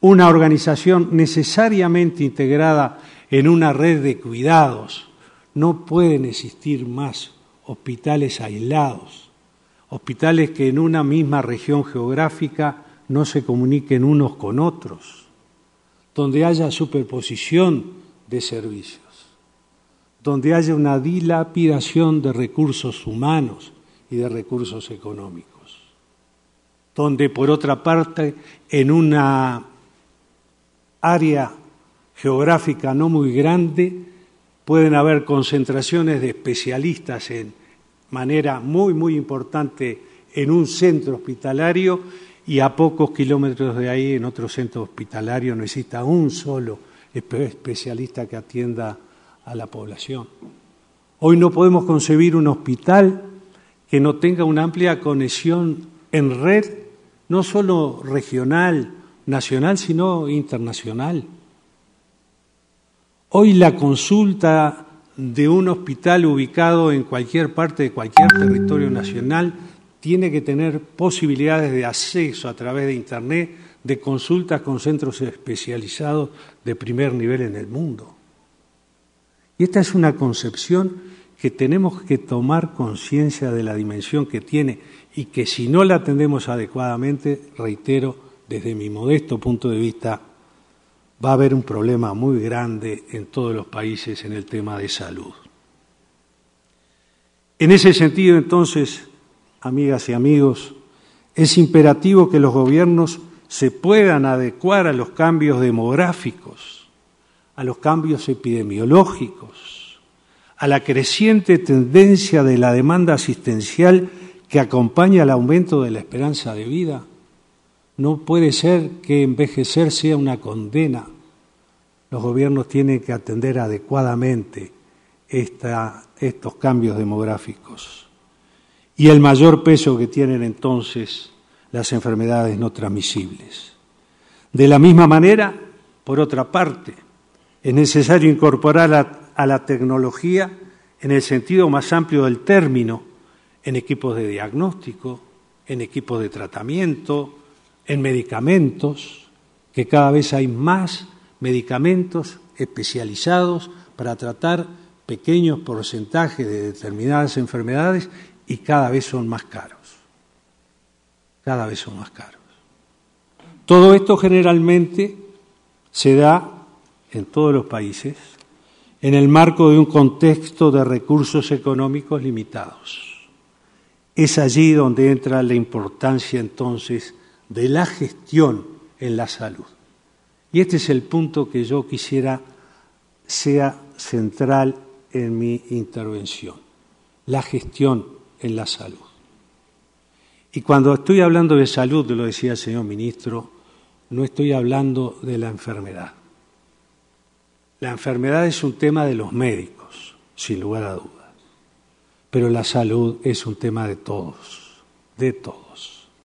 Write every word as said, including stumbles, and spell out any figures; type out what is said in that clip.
una organización necesariamente integrada en una red de cuidados. No pueden existir más hospitales aislados, hospitales que en una misma región geográfica no se comuniquen unos con otros, donde haya superposición de servicios, donde haya una dilapidación de recursos humanos y de recursos económicos, donde por otra parte en una área geográfica no muy grande pueden haber concentraciones de especialistas en manera muy, muy importante en un centro hospitalario y a pocos kilómetros de ahí en otro centro hospitalario no exista un solo especialista que atienda a la población. Hoy no podemos concebir un hospital que no tenga una amplia conexión en red, no solo regional, nacional, sino internacional. Hoy la consulta de un hospital ubicado en cualquier parte de cualquier territorio nacional tiene que tener posibilidades de acceso a través de Internet de consultas con centros especializados de primer nivel en el mundo. Y esta es una concepción que tenemos que tomar conciencia de la dimensión que tiene y que si no la atendemos adecuadamente, reitero, desde mi modesto punto de vista, va a haber un problema muy grande en todos los países en el tema de salud. En ese sentido, entonces, amigas y amigos, es imperativo que los gobiernos se puedan adecuar a los cambios demográficos, a los cambios epidemiológicos, a la creciente tendencia de la demanda asistencial que acompaña al aumento de la esperanza de vida. No puede ser que envejecer sea una condena. Los gobiernos tienen que atender adecuadamente esta, estos cambios demográficos. Y el mayor peso que tienen entonces las enfermedades no transmisibles. De la misma manera, por otra parte, es necesario incorporar a, a la tecnología en el sentido más amplio del término, en equipos de diagnóstico, en equipos de tratamiento, en medicamentos, que cada vez hay más medicamentos especializados para tratar pequeños porcentajes de determinadas enfermedades y cada vez son más caros. Cada vez son más caros. Todo esto generalmente se da en todos los países en el marco de un contexto de recursos económicos limitados. Es allí donde entra la importancia entonces de la gestión en la salud. Y este es el punto que yo quisiera sea central en mi intervención, la gestión en la salud. Y cuando estoy hablando de salud, lo decía el señor ministro, no estoy hablando de la enfermedad. La enfermedad es un tema de los médicos, sin lugar a dudas, pero la salud es un tema de todos, de todos.